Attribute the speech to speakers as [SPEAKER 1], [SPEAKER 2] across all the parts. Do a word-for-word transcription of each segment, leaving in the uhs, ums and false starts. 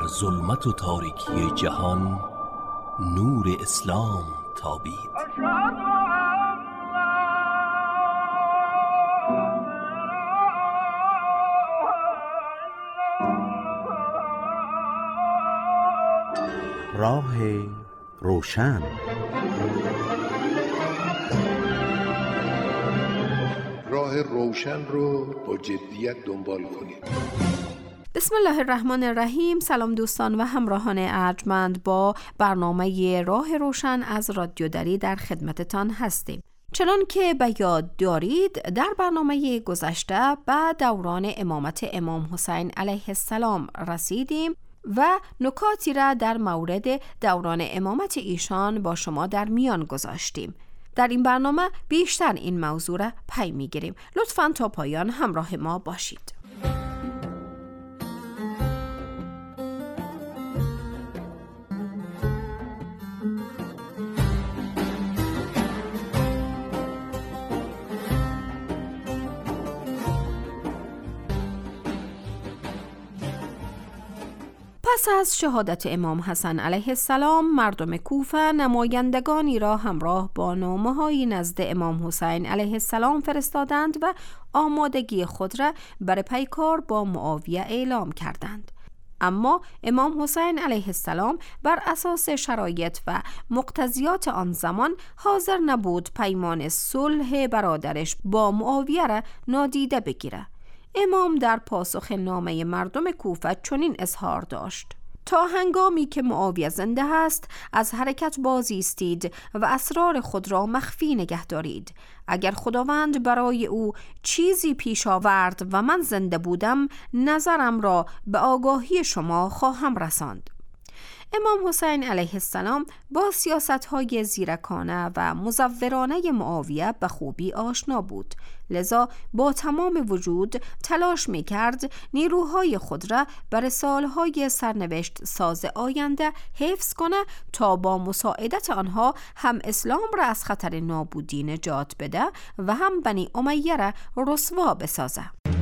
[SPEAKER 1] در ظلمت و تاریکی جهان نور اسلام تابید.
[SPEAKER 2] راه روشن.
[SPEAKER 3] راه روشن رو با جدیت دنبال کنید.
[SPEAKER 4] بسم الله الرحمن الرحیم. سلام دوستان و همراهان ارجمند، با برنامه راه روشن از رادیو دری در خدمتتان هستیم. چنان که به یاد دارید در برنامه گذشته به دوران امامت امام حسین علیه السلام رسیدیم و نکاتی را در مورد دوران امامت ایشان با شما در میان گذاشتیم. در این برنامه بیشتر این موضوع را پی میگیریم. لطفاً تا پایان همراه ما باشید. پس از شهادت امام حسن علیه السلام، مردم کوفه نمایندگانی را همراه با نامه‌هایی نزد امام حسین علیه السلام فرستادند و آمادگی خود را برای پیکار با معاویه اعلام کردند. اما امام حسین علیه السلام بر اساس شرایط و مقتضیات آن زمان حاضر نبود پیمان صلح برادرش با معاویه را نادیده بگیرد. امام در پاسخ نامه مردم کوفه چنین اظهار داشت: تا هنگامی که معاویه زنده است از حرکت باز ایستید و اسرار خود را مخفی نگه دارید. اگر خداوند برای او چیزی پیش آورد و من زنده بودم، نظرم را به آگاهی شما خواهم رساند. امام حسین علیه السلام با سیاست‌های زیرکانه و مزورانه معاویه به خوبی آشنا بود، لذا با تمام وجود تلاش می‌کرد نیروهای خود را بر سالهای سرنوشت ساز آینده حفظ کنه تا با مساعدت آنها هم اسلام را از خطر نابودی نجات بده و هم بنی امیه را رسوا بسازه.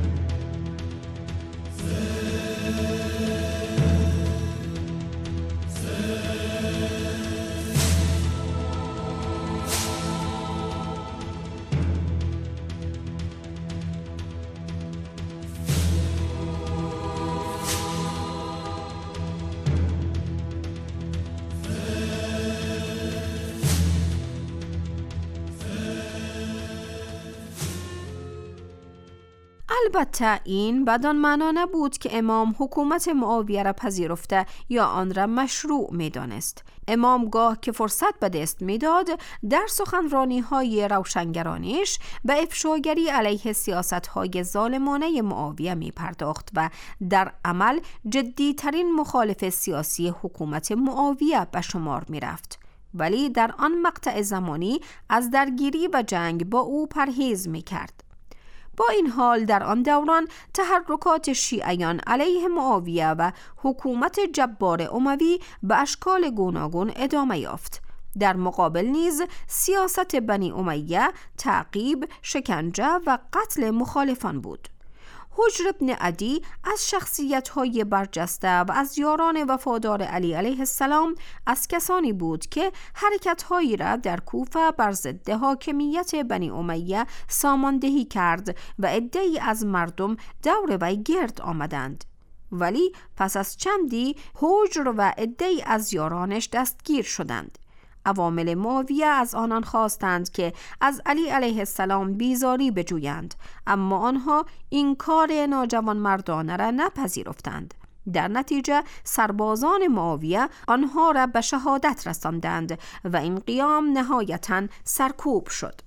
[SPEAKER 4] البته این بدان معنا نبود که امام حکومت معاویه را پذیرفته یا آن را مشروع می دانست. امام گاه که فرصت به دست می داد در سخنرانی های روشنگرانیش به افشاگری علیه سیاست های ظالمانه معاویه می پرداخت و در عمل جدی ترین مخالف سیاسی حکومت معاویه به شمار می رفت. ولی در آن مقطع زمانی از درگیری و جنگ با او پرهیز می کرد. با این حال در آن دوران تحرکات شیعیان علیه معاویه و حکومت جبار اموی به اشکال گوناگون ادامه یافت. در مقابل نیز سیاست بنی امیه تعقیب، شکنجه و قتل مخالفان بود. حجر ابن عدی از شخصیت‌های برجسته و از یاران وفادار علی علیه السلام از کسانی بود که حرکت‌هایی را در کوفه بر ضد حاکمیت بنی امیه ساماندهی کرد و عده‌ای از مردم دور وی گرد آمدند. ولی پس از چندی حجر و عده‌ای از یارانش دستگیر شدند. عوامل معاویه از آنان خواستند که از علی علیه السلام بیزاری بجویند، اما آنها این کار ناجوان مردانه را نپذیرفتند. در نتیجه سربازان معاویه آنها را به شهادت رساندند و این قیام نهایتاً سرکوب شد.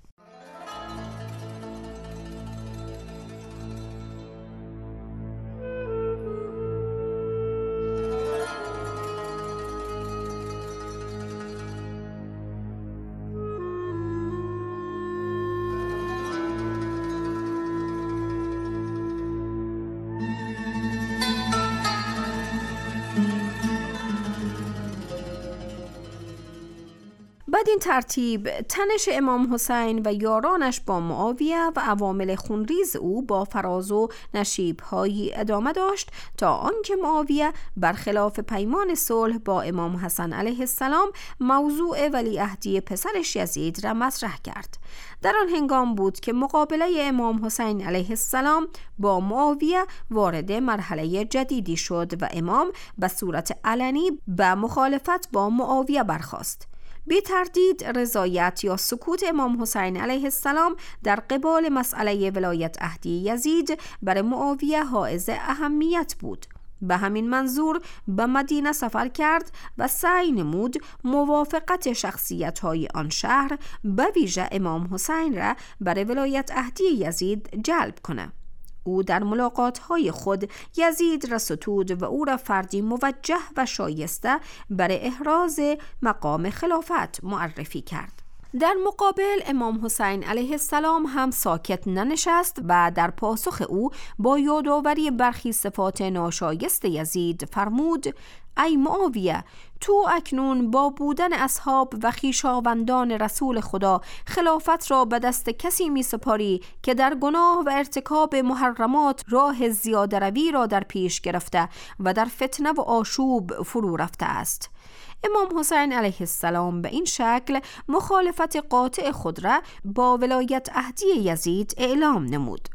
[SPEAKER 4] بدین این ترتیب تنش امام حسین و یارانش با معاویه و عوامل خونریز او با فراز و نشیب‌هایی ادامه داشت تا آنکه معاویه برخلاف پیمان صلح با امام حسن علیه السلام موضوع ولیعهدی پسرش یزید را مطرح کرد. در آن هنگام بود که مقابله امام حسین علیه السلام با معاویه وارد مرحله جدیدی شد و امام به صورت علنی به مخالفت با معاویه برخاست. بی تردید رضایت یا سکوت امام حسین علیه السلام در قبال مسئله ولایت عهدی یزید برای معاویه حائز اهمیت بود. به همین منظور به مدینه سفر کرد و سعی نمود موافقت شخصیت‌های آن شهر به ویژه امام حسین را برای ولایت عهدی یزید جلب کنه. او در ملاقات‌های خود یزید را ستود و او را فردی موجه و شایسته برای احراز مقام خلافت معرفی کرد. در مقابل امام حسین علیه السلام هم ساکت ننشست و در پاسخ او با یادآوری برخی صفات ناشایست یزید فرمود: ای معاویه، تو اکنون با بودن اصحاب و خویشاوندان رسول خدا خلافت را به دست کسی می سپاری که در گناه و ارتکاب محرمات راه زیاده روی را در پیش گرفته و در فتنه و آشوب فرو رفته است. امام حسین علیه السلام به این شکل مخالفت قاطع خود را با ولایت عهدی یزید اعلام نمود.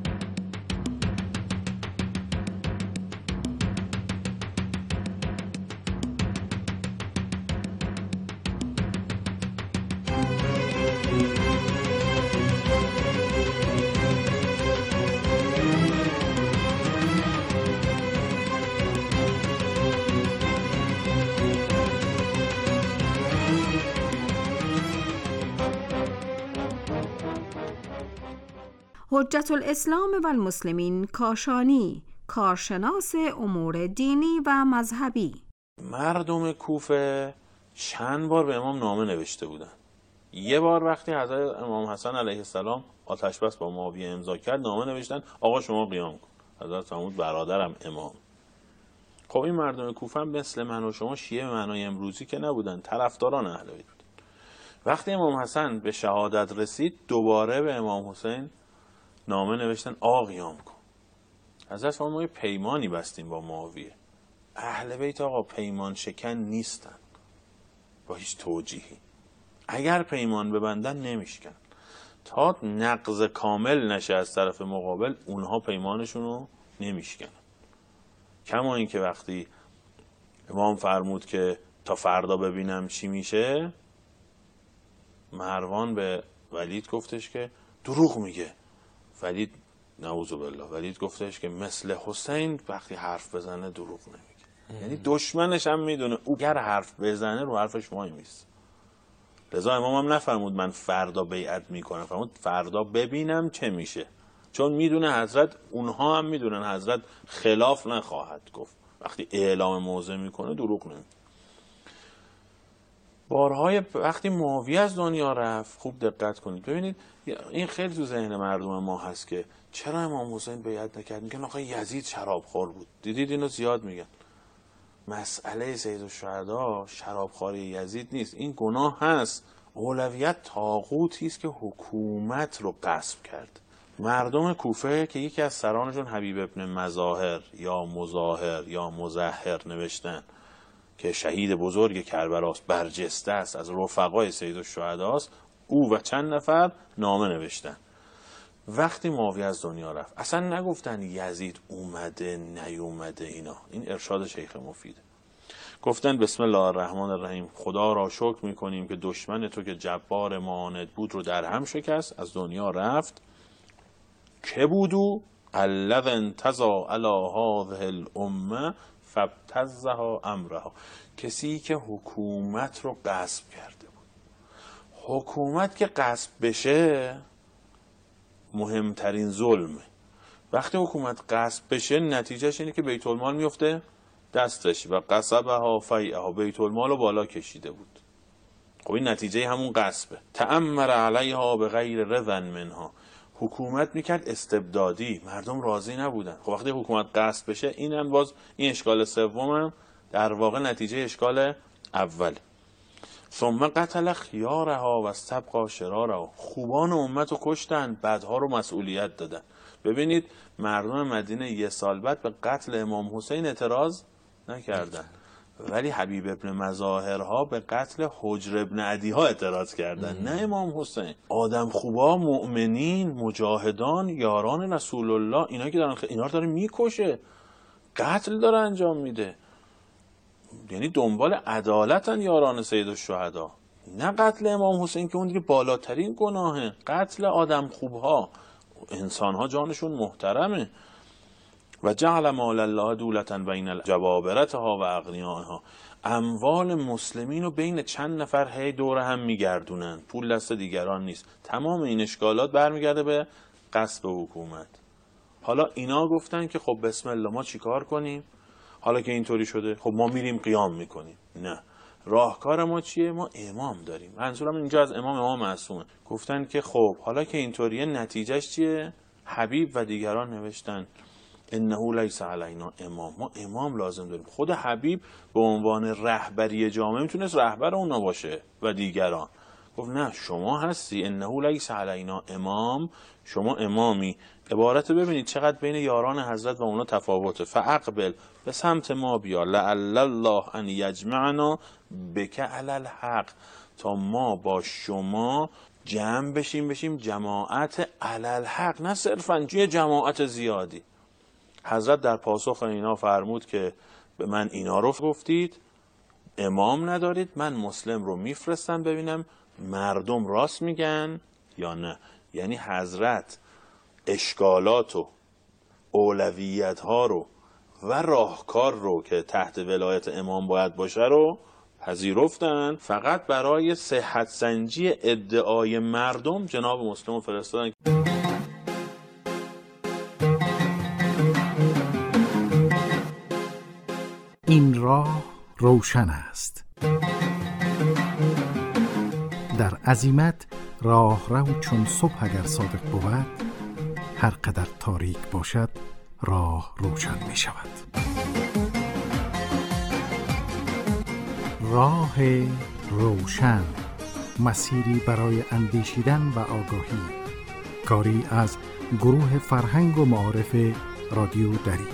[SPEAKER 4] حجت الاسلام و المسلمین کاشانی، کارشناس امور دینی و مذهبی.
[SPEAKER 5] مردم کوفه چند بار به امام نامه نوشته بودن. یه بار وقتی حضرت امام حسن علیه السلام آتش بس با معاویه امضا کرد، نامه نوشتن آقا شما قیام کن. حضرت فرمود برادرم امام. خب این مردم کوفه هم مثل من و شما شیعه به معنای امروزی که نبودن، طرفداران اهل بیت بودن. وقتی امام حسن به شهادت رسید، دوباره به امام حسین نامه نوشتن آقا قیام کن. حضرت فرمود ما پیمانی بستیم با معاویه. اهل بیت آقا پیمان شکن نیستن با هیچ توجیهی. اگر پیمان ببندن نمیشکن. تا نقض کامل نشه از طرف مقابل اونها پیمانشون رو نمیشکنن. کما این که وقتی امام فرمود که تا فردا ببینم چی میشه، مروان به ولید گفتش که دروغ میگه. ولید نعوذ بالله ولید گفتش که مثل حسین وقتی حرف بزنه دروغ نمیگه. یعنی دشمنش هم میدونه او گر حرف بزنه رو حرفش وای میست. لذا امام هم نفرمود من فردا بیعت میکنم، فرمود فردا ببینم چه میشه، چون میدونه حضرت، اونها هم میدونن حضرت خلاف نخواهد گفت. وقتی اعلام موضع میکنه دروغ نمیگه. بارهای وقتی معاویه از دنیا رفت، خوب دقت کنید ببینید این خیلی تو ذهن مردم ما هست که چرا امام حسین بیعت نکرد؟ میگن آقا یزید شرابخوار بود. دیدید اینو زیاد میگن. مسئله سید الشهدا شرابخواری یزید نیست، این گناه هست. اولویت طاغوتی است که حکومت رو غصب کرد. مردم کوفه که یکی از سرانشون حبیب ابن مظاهر یا مظاهر یا مظهر نوشتن که شهید بزرگ کربلاست، برجسته است، از رفقای سید الشهداست، او و چند نفر نامه نوشتن. وقتی معاویه از دنیا رفت اصلا نگفتن یزید اومده نیومده اینا، این ارشاد شیخ مفید. گفتن بسم الله الرحمن الرحیم، خدا را شکر میکنیم که دشمن تو که جبار معاند بود رو در هم شکست، از دنیا رفت. که بودو الذی انتزع علی هذه الامه فابتزها امرها، کسی که حکومت رو غصب کرده بود. حکومت که غصب بشه مهمترین ظلمه. وقتی حکومت غصب بشه نتیجهش اینه که بیت المال میفته دستش و قصبها فیعها، بیت المال رو بالا کشیده بود. خب این نتیجه همون غصبه. تأمر علیها به غیر رضن منها، حکومت میکرد استبدادی، مردم راضی نبودن. خب وقتی حکومت غصب بشه این هم باز این اشکال سوم هم در واقع نتیجه اشکال اول. ثم قتل خیارها و استبقا شرارها. خوبان امت رو کشتن، بدها رو مسئولیت دادن. ببینید مردم مدینه یه سال بعد به قتل امام حسین اعتراض نکردن، ولی حبیب ابن مظاهرها به قتل حجر ابن عدی ها اعتراض کردن، نه امام حسین. آدم خوبا، مؤمنین، مجاهدان، یاران رسول الله، اینا که دارن اینا رو داره میکشه، قتل داره انجام میده. یعنی دنبال عدالتن یاران سید الشهدا، نه قتل امام حسین که اون دیگه بالاترین گناهه. قتل آدم خوبها، انسانها جانشون محترمه. و جعل مال الله دولة بین الجبابرتها و اغنیائها. اموال مسلمین رو بین چند نفر هی دور هم میگردونن، پول دست دیگران نیست. تمام این اشکالات برمیگرده به غصب حکومت. حالا اینا گفتن که خب بسم الله ما چیکار کنیم؟ حالا که اینطوری شده خب ما میریم قیام میکنیم. نه، راهکار ما چیه؟ ما امام داریم. منظورم اینجا از امام امام معصومه. گفتن که خب حالا که اینطوریه نتیجهش چیه؟ حبیب و دیگران نوشتن انه لیس علینا امام، ما امام لازم داریم. خود حبیب به عنوان رهبری جامعه میتونست رهبر اونا باشه و دیگران. گفت نه شما هستی، انه لیس علینا امام، شما امامی. عبارت ببینید چقدر بین یاران حضرت و اونا تفاوته. فاقبل، به سمت ما بیا، لعل الله ان یجمعنا بک علی الحق، تا ما با شما جمع بشیم، بشیم جماعت علی الحق، نه صرفاً یه جماعت زیادی. حضرت در پاسخ اینا فرمود که به من اینا رو گفتید، امام ندارید، من مسلم رو میفرستم ببینم مردم راست میگن یا نه. یعنی حضرت اشکالات و اولویت ها رو و راهکار رو که تحت ولایت امام باید باشه رو پذیرفتن، فقط برای صحت سنجی ادعای مردم جناب مسلم رو فرستادن.
[SPEAKER 2] این راه روشن است. در عزیمت راه رو چون صبح اگر صادق بود، هر قدر تاریک باشد راه روشن می شود. راه روشن، مسیری برای اندیشیدن و آگاهی. کاری از گروه فرهنگ و معارف رادیو دری.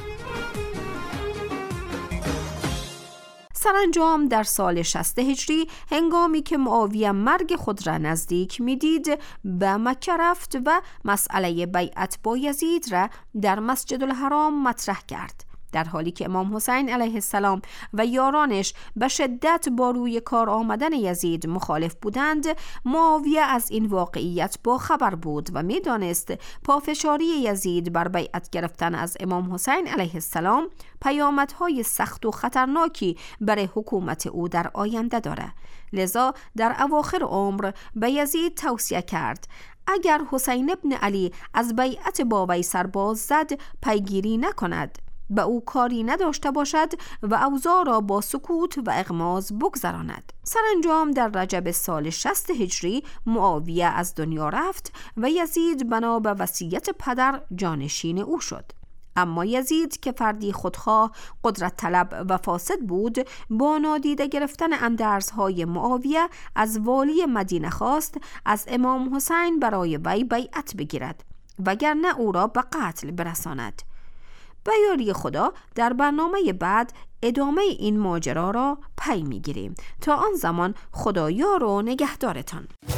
[SPEAKER 4] سرانجام در سال شصت هجری هنگامی که معاویه مرگ خود را نزدیک می‌دید، به مکه رفت و مسئله بیعت با یزید را در مسجد الحرام مطرح کرد، در حالی که امام حسین علیه السلام و یارانش به شدت با روی کار آمدن یزید مخالف بودند. معاویه از این واقعیت با خبر بود و می‌دانست پافشاری یزید بر بیعت گرفتن از امام حسین علیه السلام پیامدهای سخت و خطرناکی برای حکومت او در آینده دارد. لذا در اواخر عمر به یزید توصیه کرد اگر حسین ابن علی از بیعت با وی سرباز زد پیگیری نکند، به او کاری نداشته باشد و اوضاع را با سکوت و اغماض بگذراند. سرانجام در رجب سال شصت هجری معاویه از دنیا رفت و یزید بنا به وصیت پدر جانشین او شد. اما یزید که فردی خودخواه، قدرت طلب و فاسد بود، با نادیده گرفتن اندرزهای معاویه از والی مدینه خواست از امام حسین برای وی بیعت بگیرد وگرنه او را به قتل برساند. به یاری خدا در برنامه بعد ادامه این ماجرا را پی میگیریم. تا آن زمان خدایا رو نگهدارتان.